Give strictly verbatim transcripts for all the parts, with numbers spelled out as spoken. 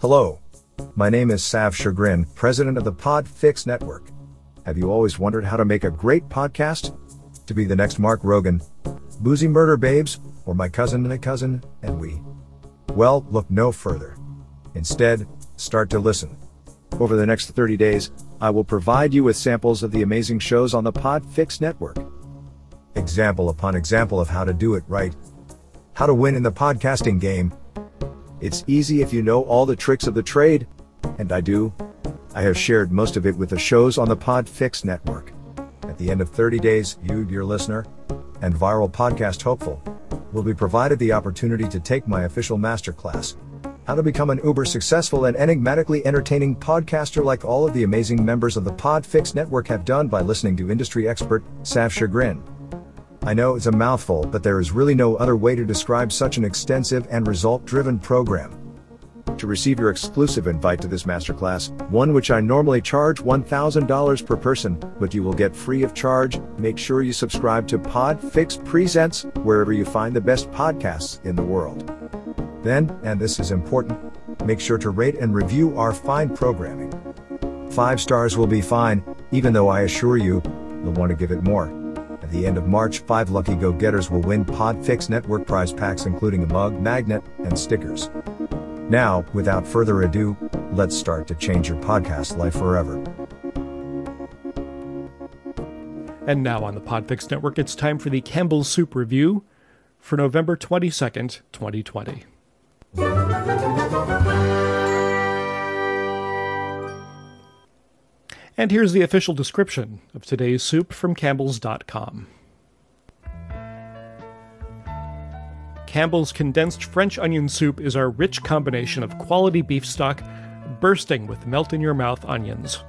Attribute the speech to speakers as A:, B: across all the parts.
A: Hello, my name is Sav Chagrin, president of the Podfix Network. Have you always wondered how to make a great podcast? To be the next Mark Rogan, Boozy Murder Babes, or my cousin and a cousin, and we? Well, look no further. Instead, start to listen. Over the next thirty days, I will provide you with samples of the amazing shows on the Podfix Network. Example upon example of how to do it right. How to win in the podcasting game. It's easy if you know all the tricks of the trade, and I do. I have shared most of it with the shows on the Podfix Network. At the end of thirty days, you, dear listener, and viral podcast hopeful, will be provided the opportunity to take my official masterclass, how to become an uber successful and enigmatically entertaining podcaster like all of the amazing members of the Podfix Network have done by listening to industry expert, Sav Chagrin. I know it's a mouthful, but there is really no other way to describe such an extensive and result-driven program. To receive your exclusive invite to this masterclass, one which I normally charge one thousand dollars per person, but you will get free of charge, make sure you subscribe to Podfix Presents wherever you find the best podcasts in the world. Then, and this is important, make sure to rate and review our fine programming. Five stars will be fine, even though I assure you, you'll want to give it more. At the end of March, five lucky go-getters will win Podfix Network prize packs including a mug, magnet, and stickers. Now, without further ado, let's start to change your podcast life forever.
B: And now on the Podfix Network, it's time for the Campbell's Soup Review for November twenty-second, twenty twenty. And here's the official description of today's soup from Campbell's dot com. Campbell's condensed French onion soup is our rich combination of quality beef stock bursting with melt-in-your-mouth onions.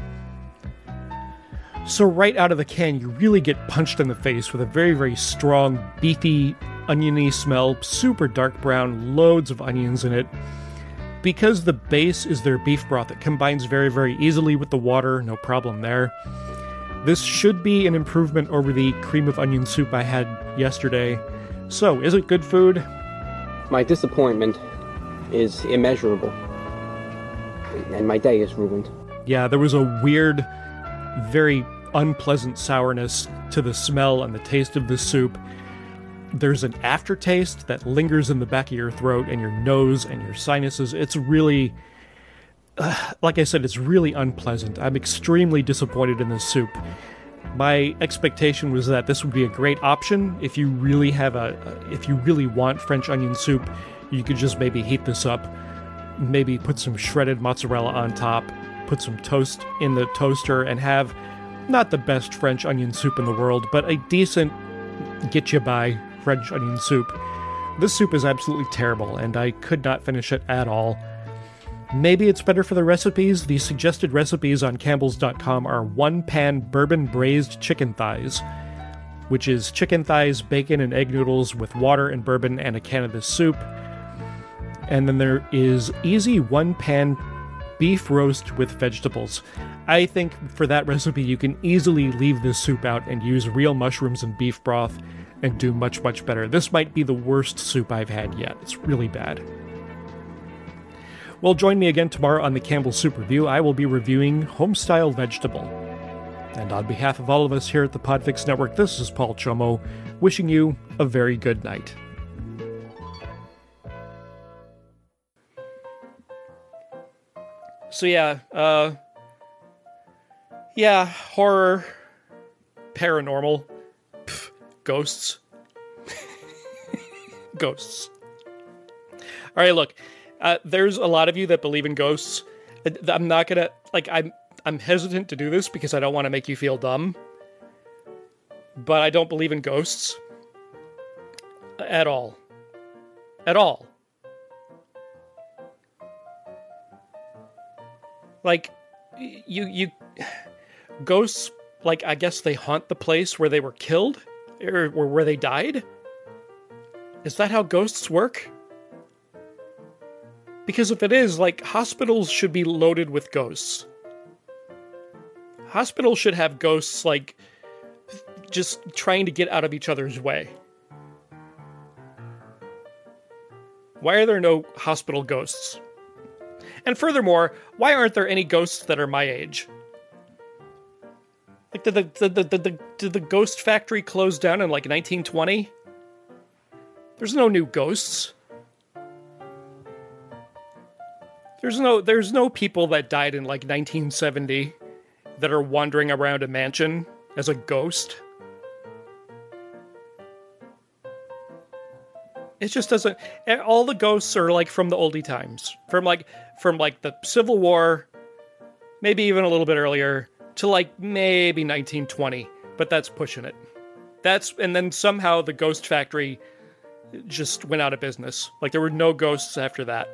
B: So right out of the can, you really get punched in the face with a very, very strong, beefy, oniony smell, super dark brown, loads of onions in it. Because the base is their beef broth, it combines very, very easily with the water, no problem there. This should be an improvement over the cream of onion soup I had yesterday. So, is it good food?
C: My disappointment is immeasurable, and my day is ruined.
B: Yeah, there was a weird, very unpleasant sourness to the smell and the taste of this soup. There's an aftertaste that lingers in the back of your throat and your nose and your sinuses. It's really, uh, like I said, it's really unpleasant. I'm extremely disappointed in this soup. My expectation was that this would be a great option if you really have a, if you really want French onion soup. You could just maybe heat this up, maybe put some shredded mozzarella on top, put some toast in the toaster, and have not the best French onion soup in the world, but a decent get-you-by French onion soup. This soup is absolutely terrible, and I could not finish it at all. Maybe it's better for the recipes. The suggested recipes on Campbell's dot com are one-pan bourbon braised chicken thighs, which is chicken thighs, bacon, and egg noodles with water and bourbon and a can of this soup. And then there is easy one-pan beef roast with vegetables. I think for that recipe you can easily leave this soup out and use real mushrooms and beef broth and do much, much better. This might be the worst soup I've had yet. It's really bad. Well, join me again tomorrow on the Campbell's Soup Review. I will be reviewing Homestyle Vegetable. And on behalf of all of us here at the Podfix Network, this is Paul Chomo, wishing you a very good night. So yeah, uh... yeah, horror, paranormal, pff, ghosts. Ghosts. Alright, look. Uh, there's a lot of you that believe in ghosts. I'm not gonna, like, I'm I'm hesitant to do this because I don't want to make you feel dumb. But I don't believe in ghosts. At all. At all. Like, you, you, ghosts, like, I guess they haunt the place where they were killed? Or, or where they died? Is that how ghosts work? Because if it is, like, hospitals should be loaded with ghosts. Hospitals should have ghosts, like, just trying to get out of each other's way. Why are there no hospital ghosts? And furthermore, why aren't there any ghosts that are my age? Like, did the, the, the, the, the, did the ghost factory close down in, like, nineteen twenty? There's no new ghosts. There's no, there's no people that died in, like, nineteen seventy that are wandering around a mansion as a ghost. It just doesn't... All the ghosts are, like, from the oldie times. From, like, from, like, the Civil War, maybe even a little bit earlier, to, like, maybe nineteen twenty. But that's pushing it. That's... And then somehow the ghost factory just went out of business. Like, there were no ghosts after that.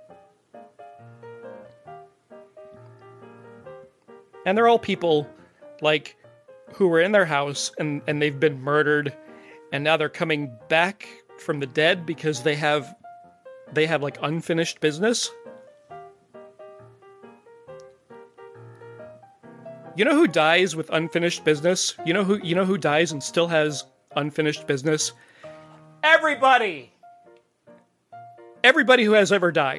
B: And they're all people, like, who were in their house, and, and they've been murdered, and now they're coming back from the dead because they have, they have, like, unfinished business. You know who dies with unfinished business? You know who, you know who dies and still has unfinished business? Everybody! Everybody who has ever died.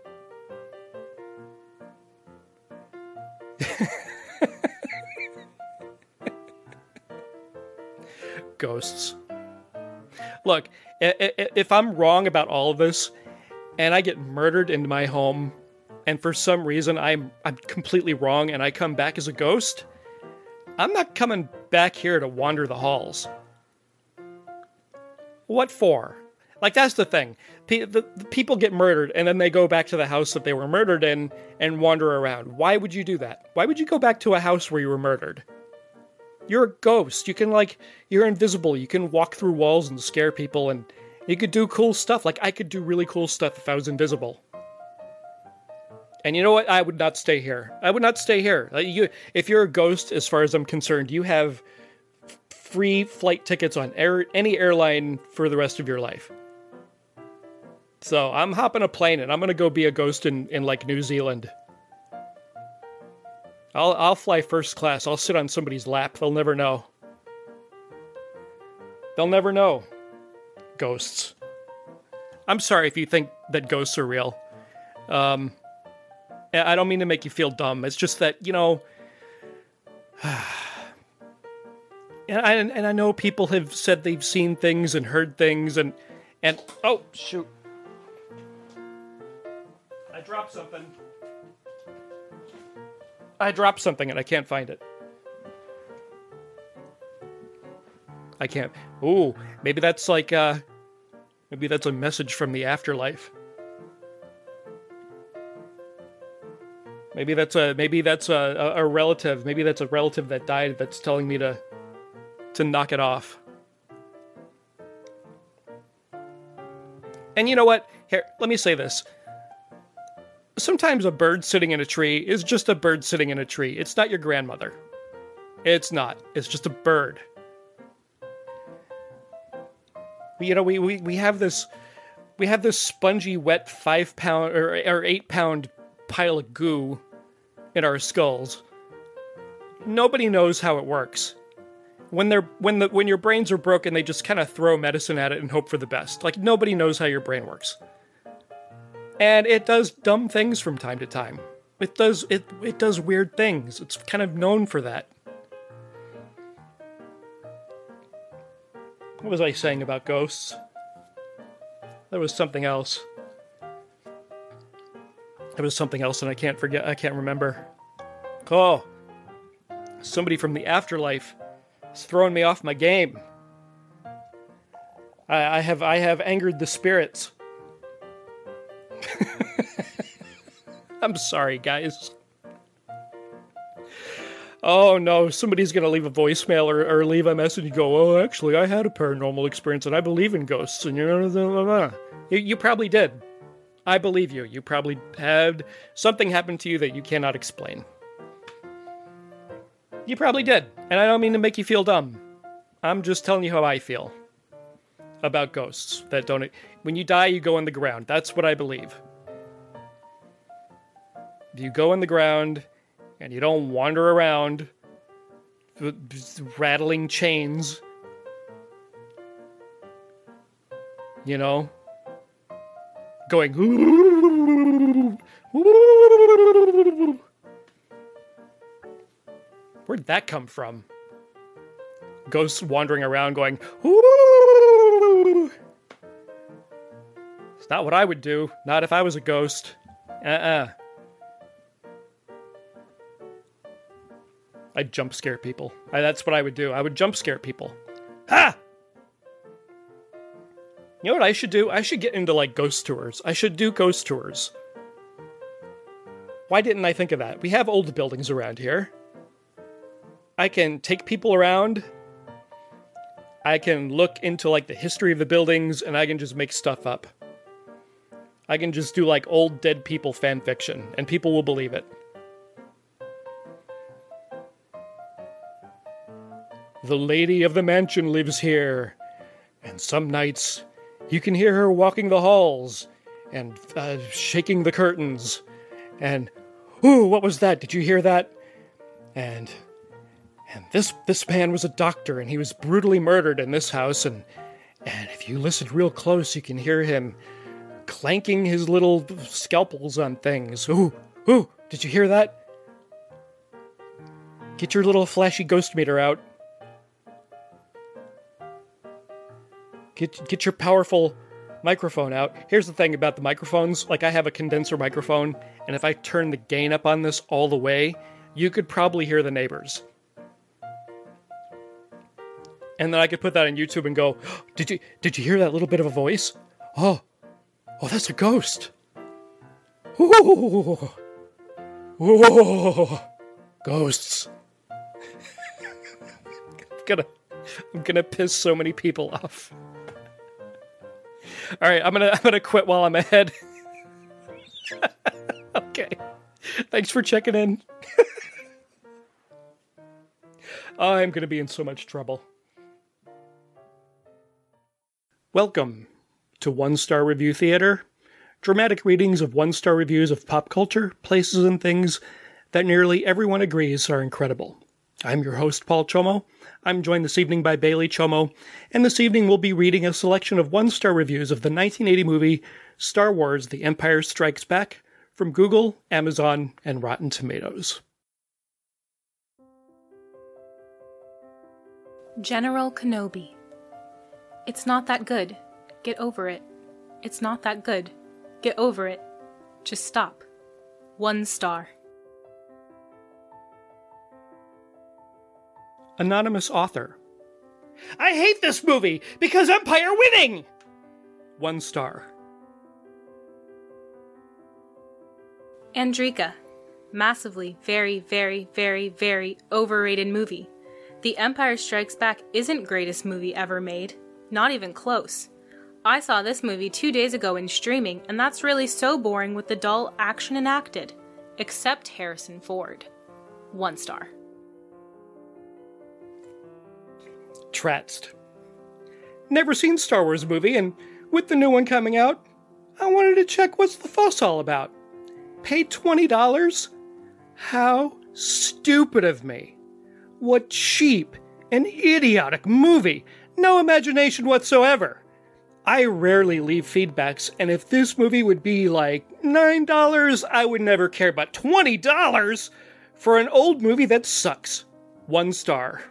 B: Ghosts. Look, if I'm wrong about all of this, and I get murdered in my home, and for some reason I'm I'm completely wrong, and I come back as a ghost, I'm not coming back here to wander the halls. What for? Like, that's the thing. P- the, the people get murdered, and then they go back to the house that they were murdered in and wander around. Why would you do that? Why would you go back to a house where you were murdered? You're a ghost. You can, like, you're invisible. You can walk through walls and scare people, and you could do cool stuff. Like, I could do really cool stuff if I was invisible. And you know what? I would not stay here. I would not stay here. Like, you, if you're a ghost, as far as I'm concerned, you have f- free flight tickets on air, any airline for the rest of your life. So I'm hopping a plane, and I'm going to go be a ghost in, in, like, New Zealand. I'll I'll fly first class. I'll sit on somebody's lap. They'll never know. They'll never know. Ghosts. I'm sorry if you think that ghosts are real. Um, I don't mean to make you feel dumb. It's just that, you know... and, I, and I know people have said they've seen things and heard things and... and oh, shoot. I dropped something. I dropped something and I can't find it. I can't. Ooh, maybe that's like, uh, maybe that's a message from the afterlife. Maybe that's a, maybe that's a, a, a relative. Maybe that's a relative that died that's telling me to, to knock it off. And you know what? Here, let me say this. Sometimes a bird sitting in a tree is just a bird sitting in a tree. It's not your grandmother. It's not. It's just a bird. You know, we, we, we have this we have this spongy, wet five pound or, or eight pound pile of goo in our skulls. Nobody knows how it works. When they're when the when your brains are broken, they just kind of throw medicine at it and hope for the best. Like, nobody knows how your brain works. And it does dumb things from time to time. It does it it does weird things. It's kind of known for that. What was I saying about ghosts? There was something else. There was something else and I can't forget I can't remember. Oh. Somebody from the afterlife is throwing me off my game. I, I have I have angered the spirits. I'm sorry, guys. Oh no, somebody's gonna leave a voicemail or, or leave a message and go, oh, actually, I had a paranormal experience and I believe in ghosts. And you know, you, you probably did. I believe you. You probably had something happen to you that you cannot explain. You probably did. And I don't mean to make you feel dumb. I'm just telling you how I feel about ghosts that don't... When you die, you go in the ground. That's what I believe. You go in the ground, and you don't wander around rattling chains. You know? Going... Where'd that come from? Ghosts wandering around going, ooh. It's not what I would do. Not if I was a ghost. Uh-uh. I'd jump scare people. I, that's what I would do. I would jump scare people. Ha! You know what I should do? I should get into, like, ghost tours. I should do ghost tours. Why didn't I think of that? We have old buildings around here. I can take people around. I can look into, like, the history of the buildings, and I can just make stuff up. I can just do, like, old dead people fan fiction, and people will believe it. The lady of the mansion lives here, and some nights you can hear her walking the halls and uh, shaking the curtains. And, ooh, what was that? Did you hear that? And and this this man was a doctor, and he was brutally murdered in this house. And and if you listen real close, you can hear him clanking his little scalpels on things. Ooh, ooh, did you hear that? Get your little flashy ghost meter out. Get, get your powerful microphone out. Here's the thing about the microphones. Like, I have a condenser microphone, and if I turn the gain up on this all the way, you could probably hear the neighbors. And then I could put that on YouTube and go, did you did you hear that little bit of a voice? Oh, oh, that's a ghost. Ooh, ooh, ghosts. I'm gonna, I'm gonna piss so many people off. All right, I'm gonna I'm gonna quit while I'm ahead. Okay, thanks for checking in. I'm gonna be in so much trouble. Welcome to One Star Review Theater, dramatic readings of one-star reviews of pop culture, places, and things that nearly everyone agrees are incredible. I'm your host, Paul Chomo. I'm joined this evening by Bailey Chomo, and this evening we'll be reading a selection of one-star reviews of the nineteen eighty movie Star Wars: The Empire Strikes Back from Google, Amazon, and Rotten Tomatoes.
D: General Kenobi. It's not that good. Get over it. It's not that good. Get over it. Just stop. One star.
B: Anonymous author. I hate this movie because Empire winning! One star.
D: Andrika. Massively, very, very, very, very overrated movie. The Empire Strikes Back isn't greatest movie ever made. Not even close. I saw this movie two days ago in streaming, and that's really so boring with the dull action enacted. Except Harrison Ford. One star.
B: Tratst. Never seen Star Wars movie, and with the new one coming out, I wanted to check what's the fuss all about. Pay twenty dollars? How stupid of me. What cheap and idiotic movie. No imagination whatsoever. I rarely leave feedbacks, and if this movie would be like nine dollars, I would never care, but twenty dollars for an old movie that sucks. One star.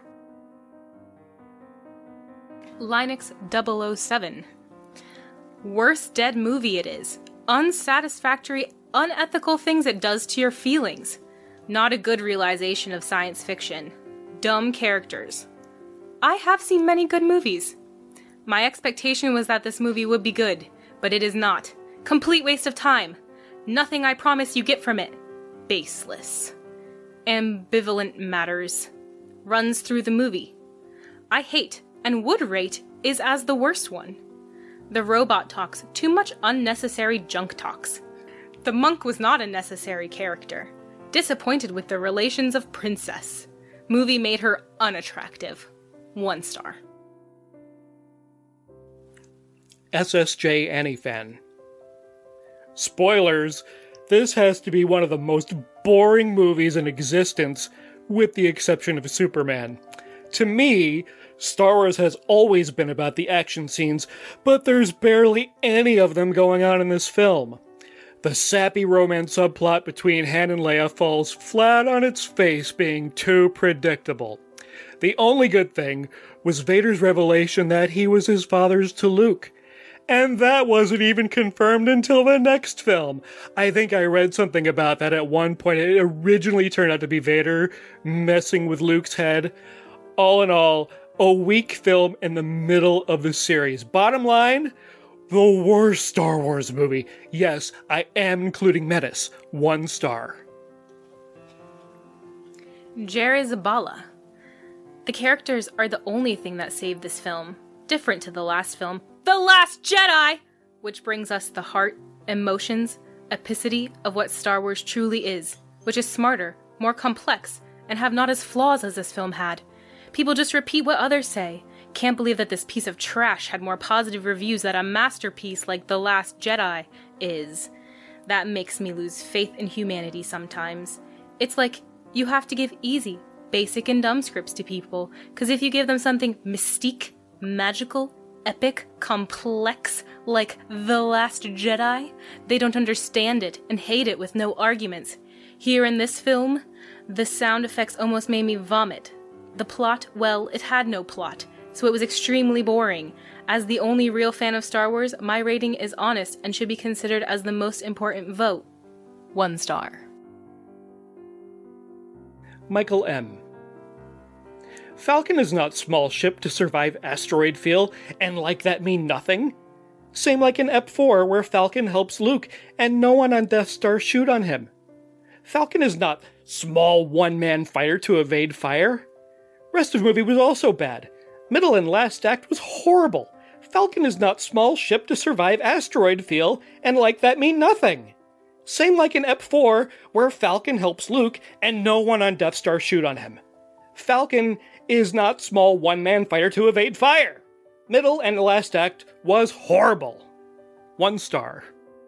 D: Linux double oh seven. Worst dead movie it is. Unsatisfactory, unethical things it does to your feelings. Not a good realization of science fiction. Dumb characters. I have seen many good movies. My expectation was that this movie would be good, but it is not. Complete waste of time. Nothing I promise you get from it. Baseless. Ambivalent matters. Runs through the movie. I hate and would rate is as the worst one. The robot talks too much unnecessary junk talks. The monk was not a necessary character. Disappointed with the relations of princess. Movie made her unattractive. One star.
B: S S J Annie fan. Spoilers, this has to be one of the most boring movies in existence, with the exception of Superman. To me, Star Wars has always been about the action scenes, but there's barely any of them going on in this film. The sappy romance subplot between Han and Leia falls flat on its face, being too predictable. The only good thing was Vader's revelation that he was his father's to Luke. And that wasn't even confirmed until the next film. I think I read something about that at one point. It originally turned out to be Vader messing with Luke's head. All in all, a weak film in the middle of the series. Bottom line, the worst Star Wars movie. Yes, I am including Menace. One star.
D: Jeri Zabala. The characters are the only thing that saved this film. Different to the last film, The Last Jedi! Which brings us the heart, emotions, epicity of what Star Wars truly is. Which is smarter, more complex, and have not as flaws as this film had. People just repeat what others say. Can't believe that this piece of trash had more positive reviews than a masterpiece like The Last Jedi is. That makes me lose faith in humanity sometimes. It's like you have to give easy, basic and dumb scripts to people, because if you give them something mystique, magical, epic, complex, like The Last Jedi, they don't understand it and hate it with no arguments. Here in this film, the sound effects almost made me vomit. The plot, well, it had no plot, so it was extremely boring. As the only real fan of Star Wars, my rating is honest and should be considered as the most important vote. One star.
B: Michael M. Falcon is not small ship to survive asteroid field, and like that mean nothing. Same like in Ep four, where Falcon helps Luke, and no one on Death Star shoot on him. Falcon is not small one-man fighter to evade fire. Rest of movie was also bad. Middle and last act was horrible. Falcon is not small ship to survive asteroid field, and like that mean nothing. Same like in Ep four, where Falcon helps Luke, and no one on Death Star shoot on him. Falcon is not small one-man fighter to evade fire. Middle and last act was horrible. One star.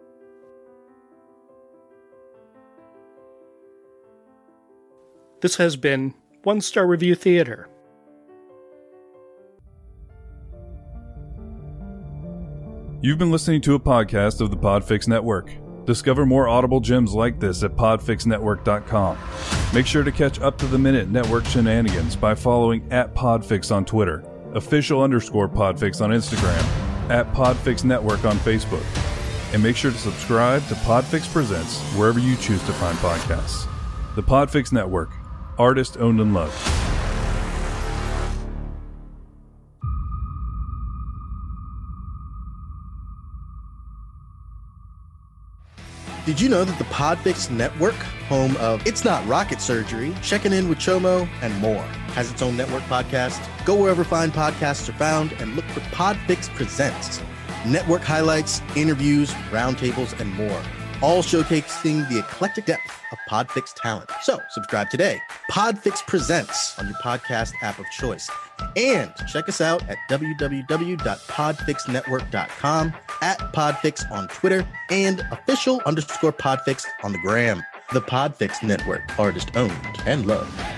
B: This has been One Star Review Theater.
E: You've been listening to a podcast of the Podfix Network. Discover more audible gems like this at podfix network dot com. Make sure to catch up-to-the-minute network shenanigans by following at Podfix on Twitter, official underscore Podfix on Instagram, at Podfix Network on Facebook. And make sure to subscribe to Podfix Presents wherever you choose to find podcasts. The Podfix Network. Artist owned and loved.
F: Did you know that the Podfix Network, home of It's Not Rocket Surgery, Checking In with Chomo, and more, has its own network podcast? Go wherever fine podcasts are found and look for Podfix Presents. Network highlights, interviews, roundtables, and more, all showcasing the eclectic depth of Podfix talent. So subscribe today. Podfix Presents on your podcast app of choice. And check us out at w w w dot podfix network dot com, at Podfix on Twitter, and official underscore Podfix on the gram. The Podfix Network, artist owned and loved.